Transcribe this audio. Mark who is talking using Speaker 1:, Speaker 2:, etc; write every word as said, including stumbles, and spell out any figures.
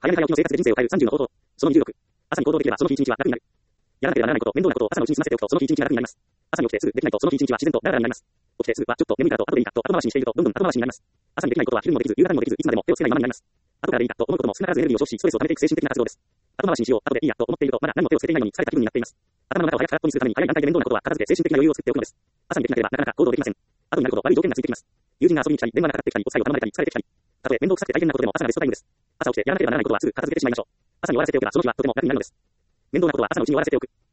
Speaker 1: 早め早起きの生活で人生を変えるさんじゅうの方法。そのにじゅうろく。朝に行動できればその日一日は楽になる。やらなければならないこと、面倒なことを朝のうちに済ませておくとその日一日が楽になります。朝に起きてすぐできないとその日一日は自然とダラダラになります。起きてすぐはちょっと眠いからと後でいいかと後回しにしているとどんどん後回しになります。朝にできないことは昼にもできず夕方にもできずいつまでも手をつけないままになります。後からでいいかと思うことも少なからずエネルギーを消費しストレスを溜めていく精神的な活動です。後回しにしよう、後でいいやと思っているとまだ何も手をつけていないのに疲れた気分になっています。頭の中を早く空っぽにするために早い段階で面倒なことは片付け精神的な余裕を作っておくのです。朝にできなければなかなか行動できません。後になるほど悪い条件がついてきます。友人が遊びに来たり電話がかかってきたりお使いを頼まれたり疲れてきたり。たとえ面倒くさくて大変なことでも朝がベストタイムです。朝起きてやらなければならないことはすぐ片付けてしまいましょう。朝に終わらせておけばその日はとても楽になるのです。面倒なことは朝のうちに終わらせておく。